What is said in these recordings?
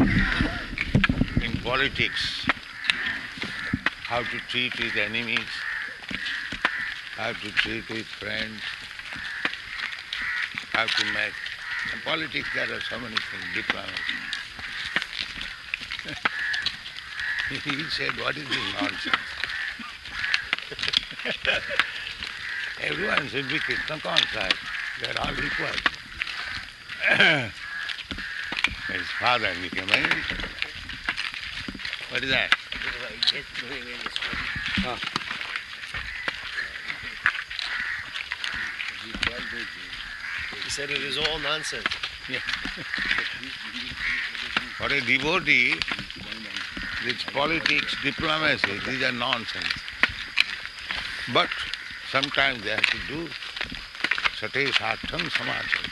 in politics, how to treat with enemies, how to treat with friends, how to make. In politics there are so many things, diplomacy. He said, what is this nonsense? Everyone should be Krishna conscious. They are all equal. His father became angry. What is that? He said it is all nonsense. Yeah. For a devotee, this politics, diplomacy, these are nonsense. But sometimes they have to do sate sartham samacham.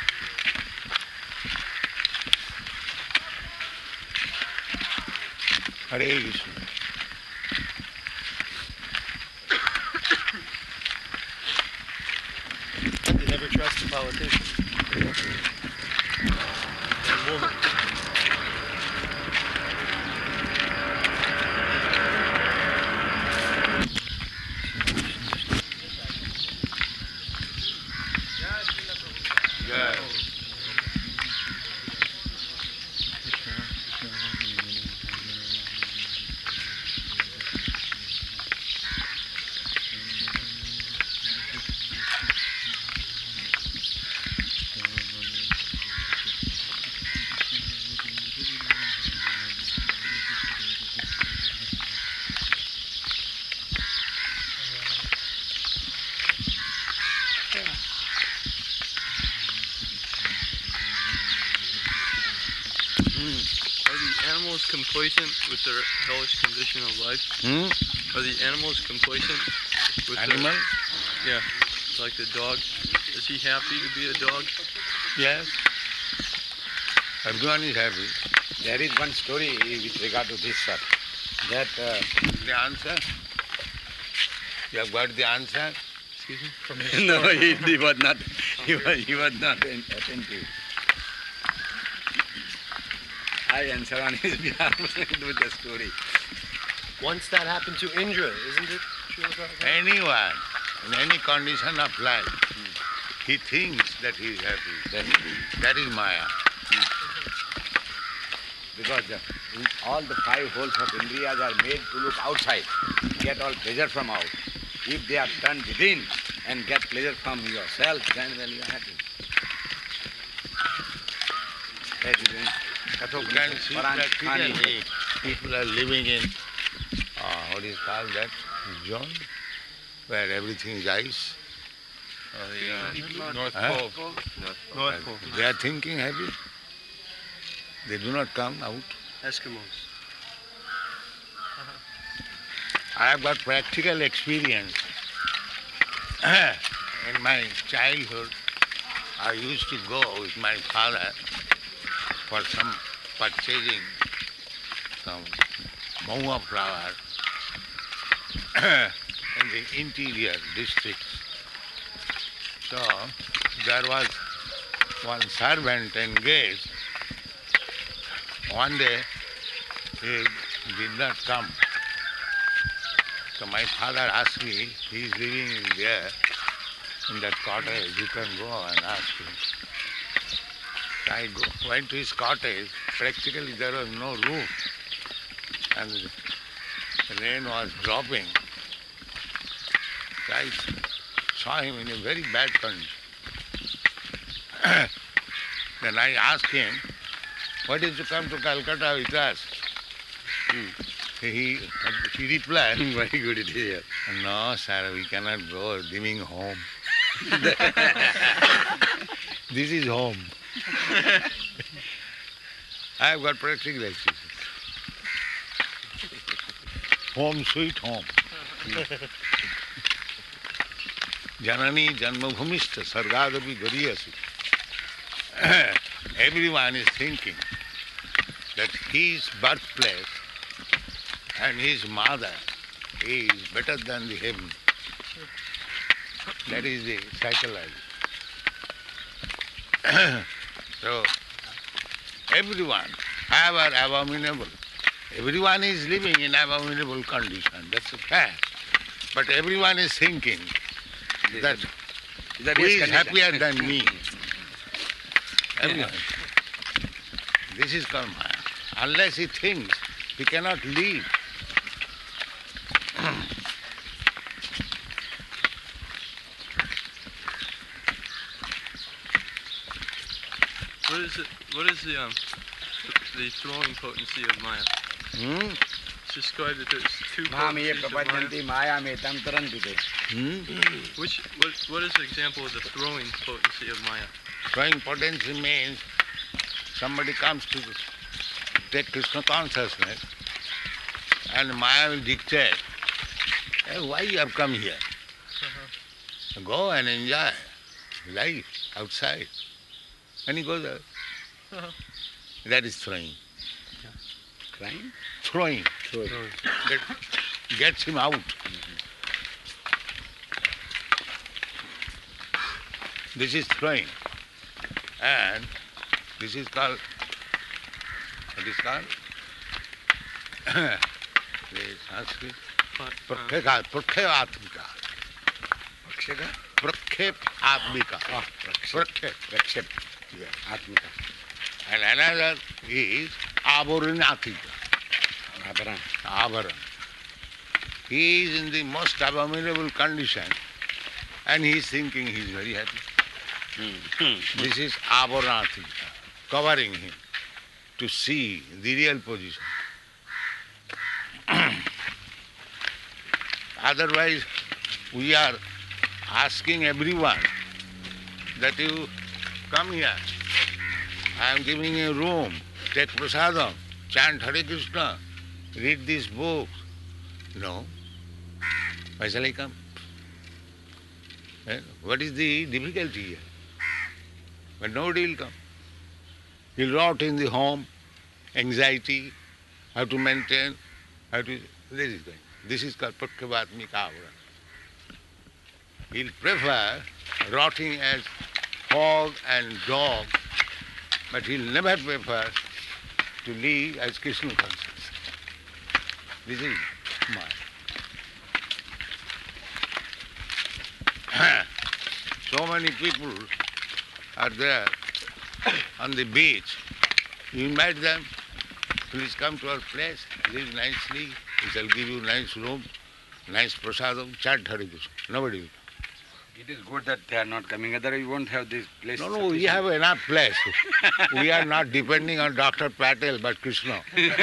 Hare Krishna. They never trust a politician. And woman. Yeah. Are the animals complacent with their hellish condition of life? Are the animals complacent with Animal? Yeah, like the dog. Is he happy to be a dog? Yes. Everyone is happy. There is one story with regard to this, sir. That The answer? You have got the answer? Excuse me? no, he was not. He was not attentive. I answer on his behalf with the story. Once that happened to Indra, isn't it? Srila Prabhupada? Anyone, in any condition of life, he thinks that he is happy. That is Maya. Because all the five holes of Indriyas are made to look outside, get all pleasure from out. If they are turned within and get pleasure from yourself, then well, you are happy. That is in You can see practically people are living in, what is called that, zone, where everything is ice. North Huh? Pole. North Pole. They are thinking happy. They do not come out. Eskimos. I have got practical experience. In my childhood, I used to go with my father for some purchasing some maua flower in the interior districts. So there was one servant engaged. One day he did not come. So my father asked me, he is living in there, in that cottage, you can go and ask him. So I went to his cottage. Practically there was no roof and the rain was dropping. So I saw him in a very bad condition. Then I asked him, why did you come to Calcutta with us? He replied, very good it is. no sir, we cannot go, leaving home. This is home. I have got practical experience. Home sweet home. Janani janmabhumishta sargadapi gariyasi. Everyone is thinking that his birthplace and his mother is better than the heaven. That is the psychology. So everyone ever abominable. Everyone is living in abominable condition. That's a fact. But everyone is thinking that The who base is condition. happier than me? Everyone. This is called Maya. Unless he thinks, he cannot live. What is the throwing potency of Maya? Hmm? It's described that there's two Mamiye potencies of Maya. prapajanti maya me tam taranti te. What is the example of the throwing potency of Maya? Throwing potency means somebody comes to take Krishna consciousness and Maya will dictate, hey, why you have come here? Go and enjoy life outside. And he goes out. That is throwing. Crying? Throwing. That gets him out. This is throwing. And this is called, what is called? The Sanskrit. Prakhyaatmika. Praksheka? Prakhyaatmika. Prakhya. Prakshep. Yes. Atmika. And another is Avaranatika. Abharan. Avaran. He is in the most abominable condition and he is thinking he is very happy. This is Avaranatika, covering him to see the real position. Otherwise, we are asking everyone that you come here. I am giving you a room, take prasadam, chant Hare Krishna, read these books. No. Why shall I come? What is the difficulty here? But nobody will come. He'll rot in the home, anxiety, how to maintain, how to... This is going. This is called Prakhyaatmika Avara. He'll prefer rotting as hog and dog, but he'll never prefer to live as Krishna conscious. This is Maya. So many people are there on the beach. You invite them, please come to our place, live nicely, we shall give you nice room, nice prasadam, chant Hare Krishna. Nobody will come. It is good that they are not coming, otherwise we won't have this place. No, we have enough place. We are not depending on Dr. Patel, but Krishna.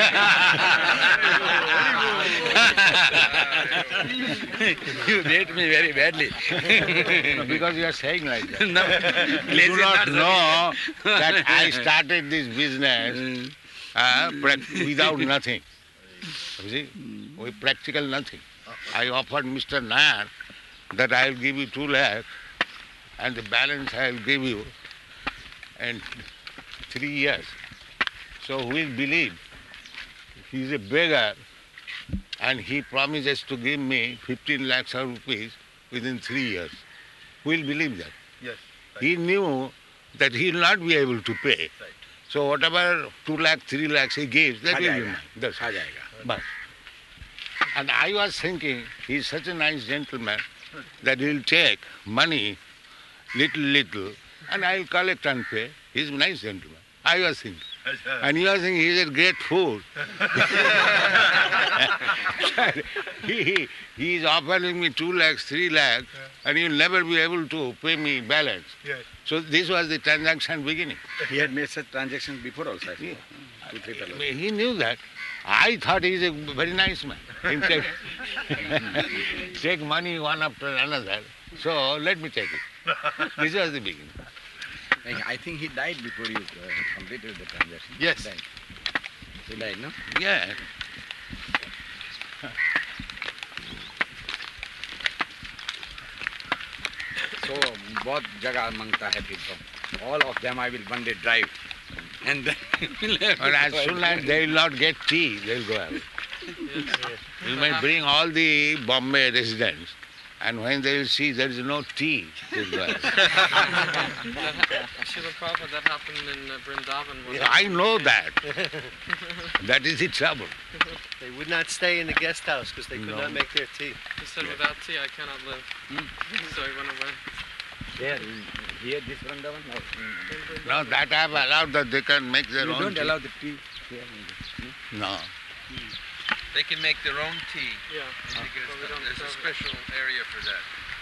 You hate me very badly. No, because you are saying like that. No, You do not know that I started this business without nothing. You see, with practical nothing. I offered Mr. Nair that I will give you 2 lakh and the balance I will give you in 3 years. So who will believe? He is a beggar and he promises to give me 15 lakhs of rupees within 3 years. Who will believe that? Yes. He knew that he will not be able to pay. Right. So whatever 2 lakhs, 3 lakhs he gives, that Aa will be jayega. mine. That's Aa jayega. but. And I was thinking, he is such a nice gentleman that he will take money, little, and I will collect and pay. He is a nice gentleman. I was thinking. And he was thinking, he is a great fool. he is offering me 2 lakhs, 3 lakhs, and he will never be able to pay me balance. Yes. So this was the transaction beginning. He had made such transactions before also, I think. Yeah. 2, 3 fellows. He knew that. I thought he is a very nice man. He'll take money one after another. So let me take it. This was the beginning. I think he died before you completed the transaction. Yes. Died. He died, no? Yeah. So, both jaga mangta hai फिर तो. All of them I will one day drive. And then And as soon as they will not get tea, they will go away. You might bring all the Bombay residents And when they will see there is no tea, they'll go. Srila Prabhupada, that happened in Vrindavan. Yeah, I know that. That is the trouble. They would not stay in the guest house because they could No. not make their tea. He said, without tea, I cannot live. So he went away. There, here, this Vrindavan? Now that I have allowed that they can make their You own don't tea. allow the tea here. No. They can make their own tea. Yeah. Because But we don't there's a serve it. special area for that.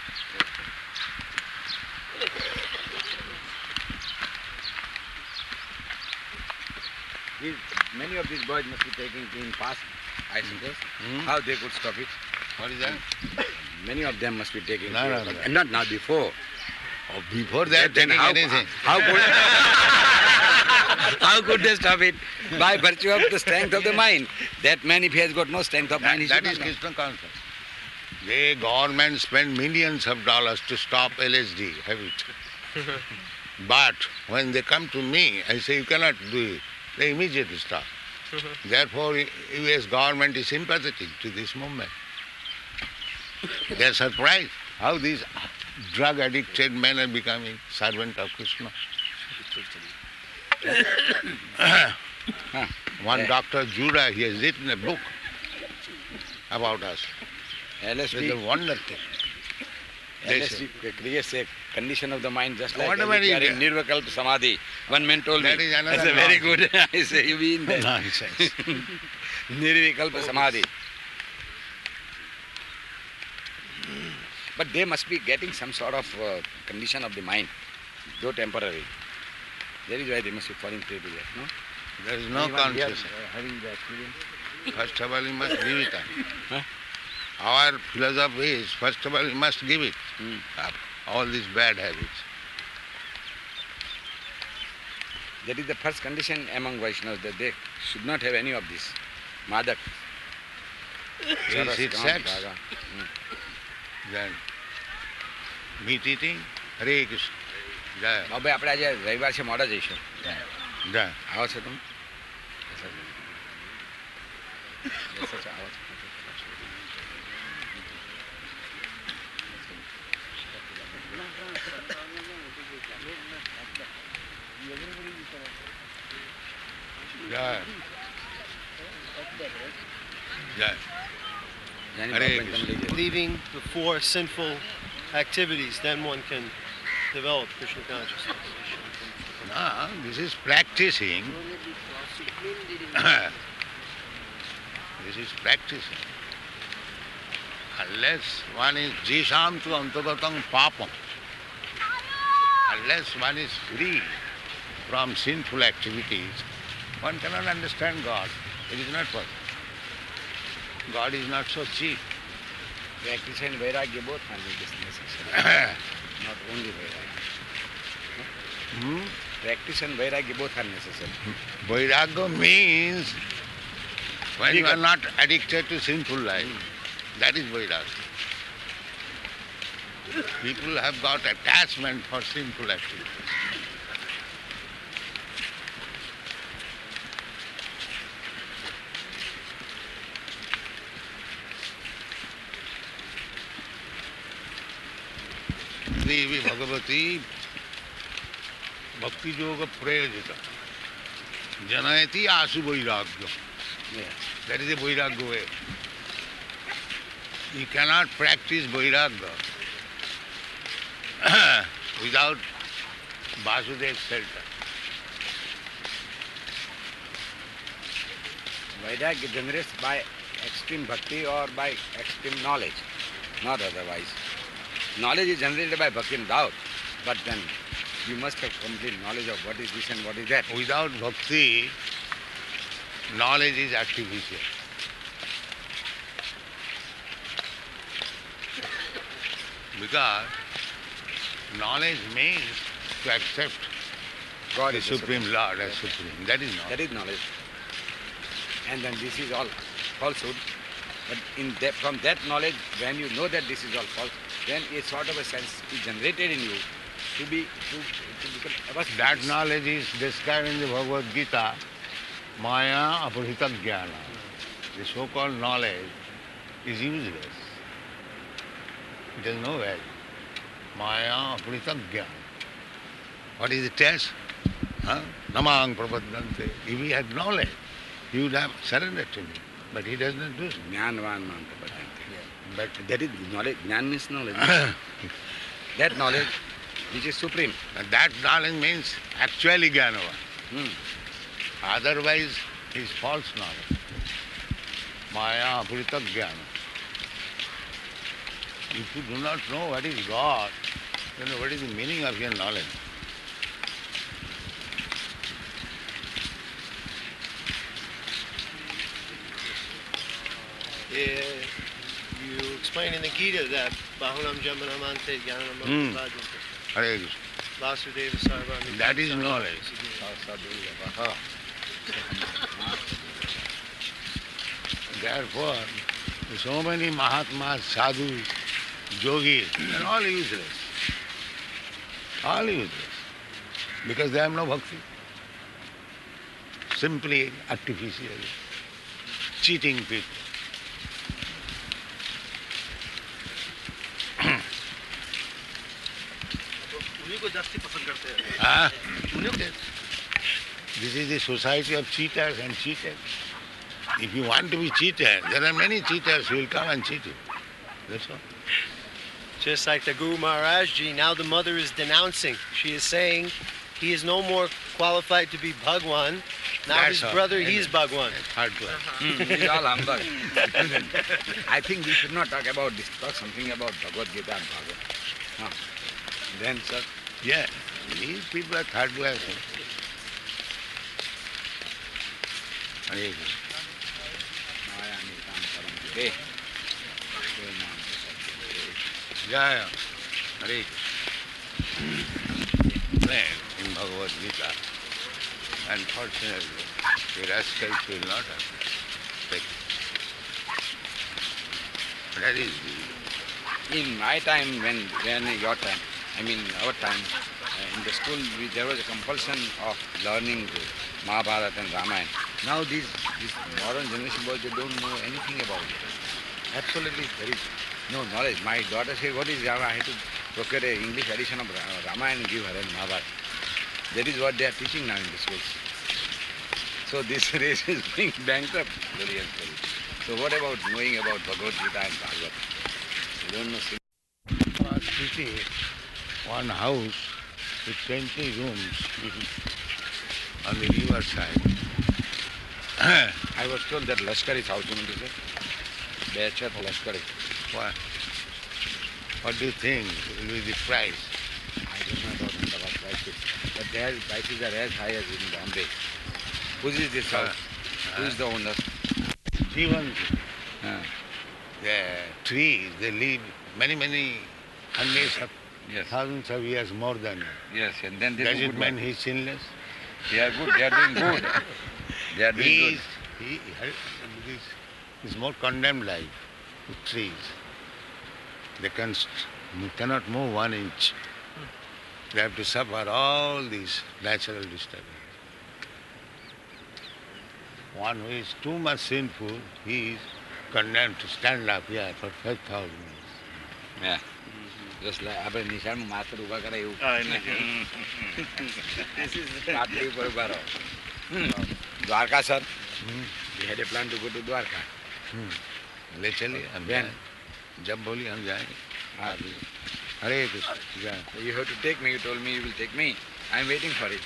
Many of these boys must be taking tea in past, I suppose. Hmm? How they could stop it? What is that? Many of them must be taking No, tea. no, no. And not now, before. Oh, before they are Then taking anything. How could, how could they stop it? By virtue of the strength of the mind. That man, if he has got no strength of mind, he That should is not know. Krishna consciousness. The government spend millions of dollars to stop LSD habit. But when they come to me, I say you cannot do it. They immediately stop. Therefore, US government is sympathetic to this movement. They are surprised how these drug addicted men are becoming servant of Krishna. One Yeah. Dr. Judah, he has written a book about us. It's a LSD, wonder thing. They say. LSD creates a condition of the mind just like Whatever we are it in is. Nirvikalpa Samadhi. One man told That me, is another that's a very nonsense. good, I say, you mean that. Nonsense. Nirvikalpa Samadhi. But they must be getting some sort of condition of the mind, though temporary. That is why they must be falling prey to that, no? There is no Anyone here, consciousness. having the experience? First of all, you must give it up. Huh? Our philosophy is, first of all, you must give it Hmm. up. All these bad habits. That is the first condition among Vaishnavas, that they should not have any of this. Madak. Is it Charas, sex? Raga. Then meat eating, Hare Krishna. Jai. બાબા આપણે આજે રવિવાર છે મોડા જઈશું Jai. આવો છો તમે Yes, sir, આવો છો. Jai. Jai. જાની Hare બાબાને તમે Krishna. લઈ જાઓ. Leaving the four sinful activities, then one can develop Krishna consciousness. No, this is practicing. This is practicing. Unless one is jisham tu antagatam papam, unless one is free from sinful activities, one cannot understand God. It is not possible. God is not so cheap. Practice and vairagya both are necessary. Not only vairagya. Hmm? Practice and vairagya both are necessary. Vairagya means when you are not addicted to sinful life. That is Vairagya. People have got attachment for sinful activities. Devi Bhagavati Bhakti Yoga Prayojita Janayati Asu Vairagya. Yeah. That is the Vairagya way. You cannot practice Vairagya without Vasudev's shelter. Vairagya generates by extreme bhakti or by extreme knowledge, not otherwise. Knowledge is generated by bhakti, no doubt, but then you must have complete knowledge of what is this and what is that. Without bhakti, knowledge is artificial. Because knowledge means to accept God the is the Supreme Lord as Supreme. That is That knowledge. is knowledge. And then this is all falsehood. But from that knowledge, when you know that this is all false, then a sort of a sense is generated in you to become avastha. That knowledge is described in the Bhagavad Gita, Maya Aparhita Jnana. The so-called knowledge is useless. It has no value. Maya Pritagyan. What is the test? Namang Prapadante. If he had knowledge, he would have surrendered to me. But he does not do so. Jnanvan Mantapadante. But that is knowledge. Jnana means knowledge. That knowledge which is supreme. And that knowledge means actually Jnanavan. Otherwise, is false knowledge. Maya Pritagyan. If you do not know what is God, then what is the meaning of your knowledge? You explain in the Gita that Bahulam Jamanamante Jnanam Hmm. Bhajante. Hare Krishna. Vasudeva Sarvami. That is knowledge. Therefore, so many Mahatmas, sadhus, yogis, they are all useless. All useless. Because they have no bhakti. Simply artificial, cheating people. Ah, this is the society of cheaters and cheated. If you want to be cheated, there are many cheaters who will come and cheat you. That's all. Just like the Guru Maharaj Ji, now the mother is denouncing. She is saying he is no more qualified to be Bhagwan. Now That's his all. brother, he's Bhagwan. Third class. These all humbug. I think we should not talk about this. Talk something about Bhagavad Gita and Bhagavad. Then, sir. Yeah, these people are third class. Hare Krishna. Hey. Jaya. Hare Krishna. Plain in Bhagavad Gita. Unfortunately, the rascals will not take it. That is In my time, when your time, I mean our time, in the school there was a compulsion of learning the Mahabharata and Ramayana. Now this modern generation boys, they don't know anything about it. Absolutely, there is no knowledge. My daughter said, what is Rama? I have to procure an English edition of Ramayana and give her and Mahabharata. That is what they are teaching now in the schools. So this race is being bankrupt very and very. So what about knowing about Bhagavad Gita and Bhagavad? You don't know. city, one house with 20 rooms on the river side. I was told that Lashkari's house, you mean to say? Bechat Lashkari. What do you think will be the price? I don't know about prices. But their prices are as high as in Bombay. Who is this house? Who is the owner? Even Ah, the trees, they live many hundreds of yes, thousands of years more than you. yes, and then they Does do it good mean work. he's sinless? They are good, they are doing good. They are doing He good. is more condemned life with trees. They cannot move 1 inch. They have to suffer all these natural disturbances. One who is too much sinful, he is condemned to stand up here for 5,000 years. Yeah. Just like આપણે નિશાળમાં master ઉભા કરે એવું. પાટલી ઉપર ઉભા રહો. Dwarka sir. We had a plan to go to Dwarka. ले चलिए हम When? जाएं। जब बोली हम जाएंगे। Ah, हरे कृष्ण जय। you have to take me. You told me you will take me. I'm waiting for it.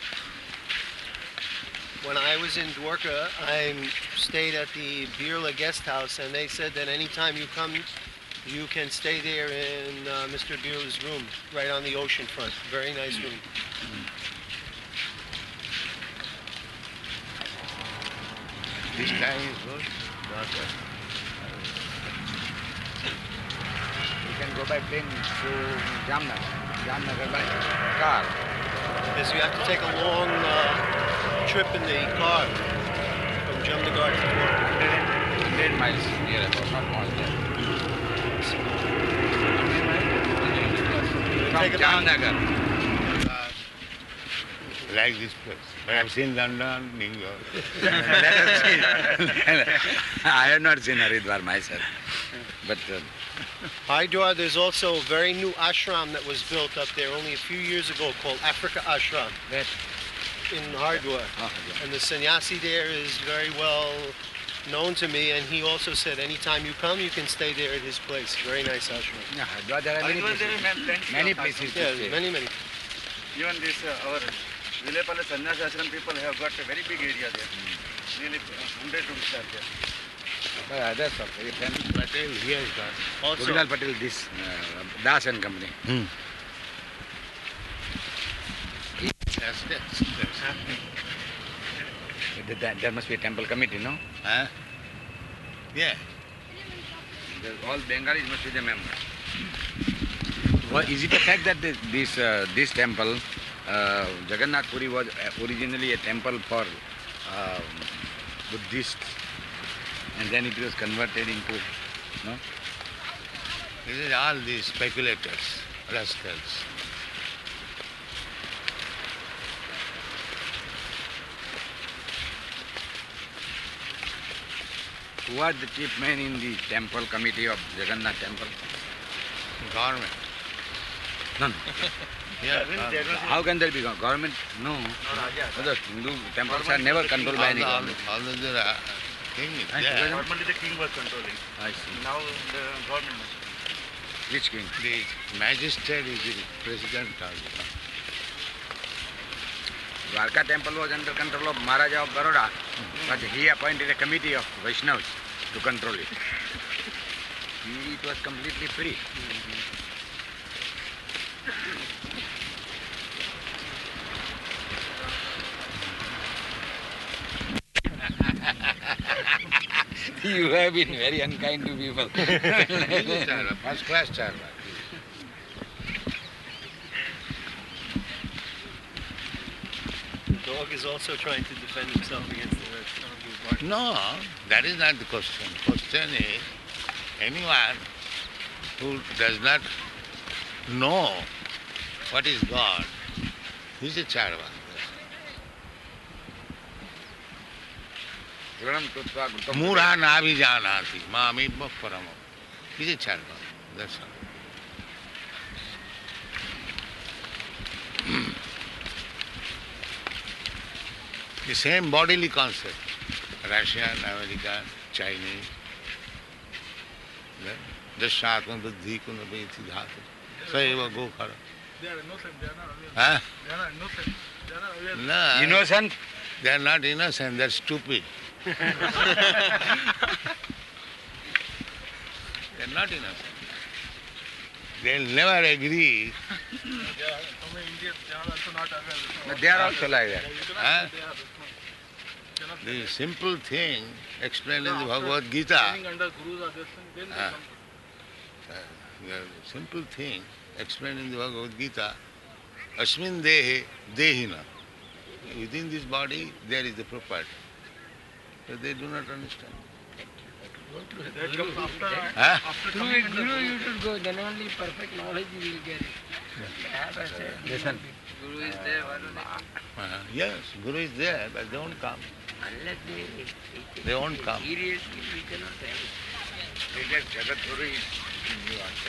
When I was in Dwarka, I stayed at the Birla guest house, and they said that anytime you come, you can stay there in Mr. Birla's room, right on the ocean front. Very nice room. This time is good. You can go by plane to Jamnagar. Jamnagar by car. Because you have to take a long trip in the car from Jamnagar to Dwarka. 100 miles near about, not more than. From Take about- Jamnagar. Like this place. But I've seen London, New York. I have not seen Haridwar myself. But Haridwar, there's also a very new ashram that was built up there only a few years ago called Africa Ashram Where? in Haridwar. Oh, yeah. And the sannyasi there is very well known to me, and he also said anytime you come, you can stay there at his place. Very nice ashram. Yeah, Haridwar, there are many places. Many places to Yeah, stay. many, many. Even this our Vilepalli Sannyasi Ashram people have got a very big area there. Nearly 100 rooms are there. But others are very famous. Patel, he has done. Also, Govinal Patel, this Das and Company. Yes, yes, yes. There must be a temple committee, no? Huh? Yeah. All Bengalis must be the members. Well, is it a fact that this temple, Jagannath Puri, was originally a temple for Buddhists, and then it was converted into, no? This is all these speculators, rascals. Who are the chief men in the temple committee of Jagannath temple? Government. None. Yeah, How can there be government? No. The Hindu temples are never controlled by any government. Although the king is Huh? there, Normally the king was controlling. I see. Now the government. Which king? the magistrate is the president also. Dwarka temple was under control of Maharaja of Baroda, but he appointed a committee of Vaishnavas to control it. It was completely free. You have been very unkind to people. First class charva. the dog is also trying to defend himself against the dog who's barking. No, that is not the question. Question is, anyone who does not know what is God, he is a charva. Mura navi janati, mami paramo. He is a charva. That's all. The same bodily concept, Russian, American, Chinese. Dashratma buddhi kunabheti dhatu. Saiva gokhara. They are innocent. They are not aware. Huh? They are not innocent. They are not aware. No, Innocent? they are not innocent, they are stupid. They are not innocent. They'll never agree. Some Indians, they are also not aware. But they are also like that. Huh? They are cannot The simple thing explained in the Bhagavad Gita, coming under gurus or this thing, then they Ah. come. the simple thing explained in the Bhagavad Gita, Asmin dehe dehina. Within this body there is the property. But they do not understand. That comes after, Huh? after Through coming a under guru you should go, then only perfect knowledge you will get it. Listen. Guru is there, why don't Yes, Guru is there, but they won't come. Unless They won't come. seriously, we cannot have it. Jagadguru is new answer.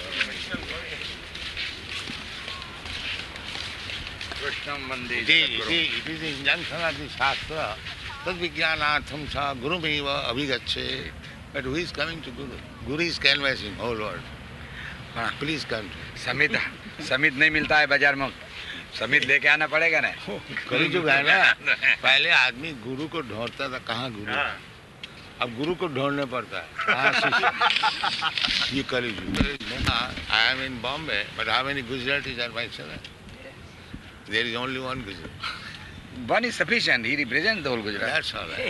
Krishnam Vande It Jagadguru. is the injunction of the Shastra, tad vijnanatham sa gurumeva abhigache. But who is coming to Guru? Guru is canvassing whole world. Please come to. समित समित नहीं मिलता है बाजार में समित लेके आना पड़ेगा ना कलयुग है ना, पहले आदमी गुरु को ढूंढता था, कहाँ गुरु है? अब गुरु को ढूंढने पड़ता है, कहाँ शिष्य? ये कलयुग। I am in Bombay, but how many Gujaratis are my children? There is only one Gujarat. one is sufficient he represents the whole Gujarat That's all right.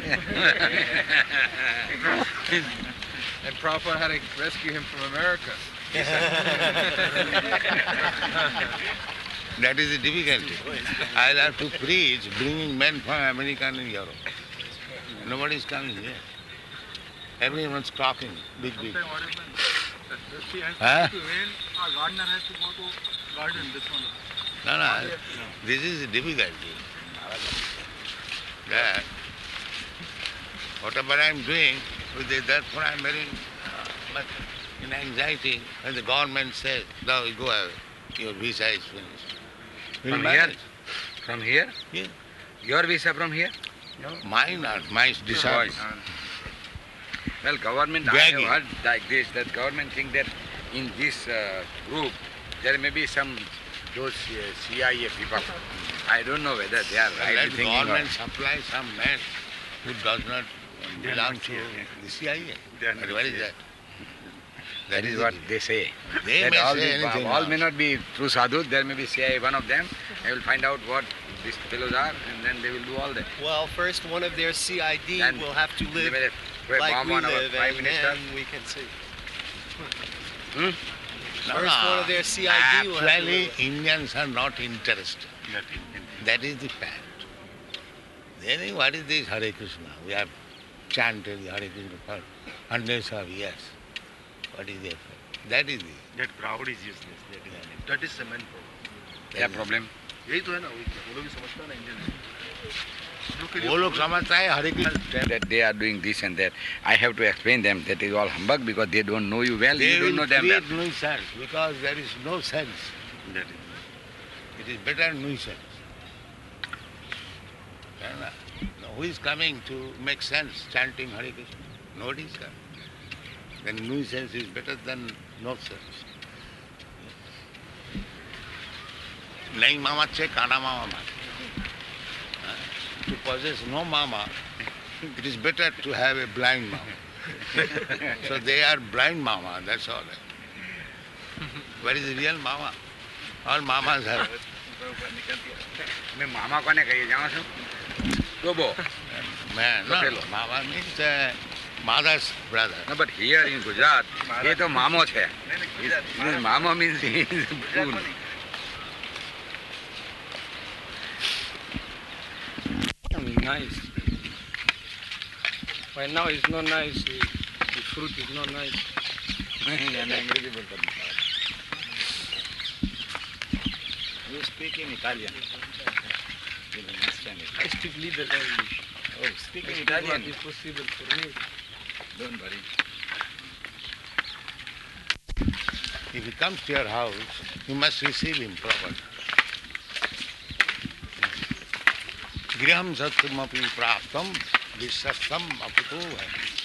And Prabhupada had to rescue him from America. That is the difficulty. I'll have to preach bringing men from America and Europe. Nobody is coming here. Everyone's talking big. What is he has Huh? to rain, a gardener has to go to garden this one. No, this is the difficulty. That whatever I am doing, therefore I am very much in anxiety, when the government says, now you go away, your visa is finished. We'll From manage. here? From here? Yeah. Your visa from here? Mine not, mine decided. Well, government, I Bragging. have heard like this, that government think that in this group, there may be some, those CIA people. I don't know whether they are right Let thinking government supply some man who does not belong to the CIA. But what is that? That is what they say. They That may all, say the- anything. all may not be true sadhus, there may be CIA, one of them. I will find out what these fellows are, and then they will do all that. Well, first one of their CID Then will have to They live may put a like bomb we on our live, Prime and Minister. then we can see. No, First one of their CID will have to actually, live. Indians are not interested. That is the fact. They think, what is this Hare Krishna? We have chanted Hare Krishna for hundreds of years. What is the effect? That is the... That crowd is useless. That is cement problem. क्या problem? यही तो है ना वो लोग भी समझता है ना इंडियन वो लोग समझता है हरे Krishna That they are doing this and that. I have to explain them that is all humbug because they don't know you well, They you don't will know them well. create nuisance because there is no sense. That It is better nuisance. Who is coming to make sense chanting Hare Krishna? Nobody is coming. Then nuisance is better than no sense. नहीं मामा से काना मामा मार. To possess no mama, it is better to have a blind mama. So they are blind mama, that's all. Where is the real mama? All mamas have. मैं मामा कोने कहिए जाओ सो तो वो Man, no, Buffalo. mama means mother's brother. no, but here in Gujarat ये तो मामो है मामो means he is fool. Nice. But now it's not nice. The fruit is not nice. You speak in Italian. You will understand it. I speak little English. Oh, speak I in speak what Italian. is possible for me. Don't worry. If he comes to your house, you must receive him properly. Griham sattamapi praptam vishastam aputo hai.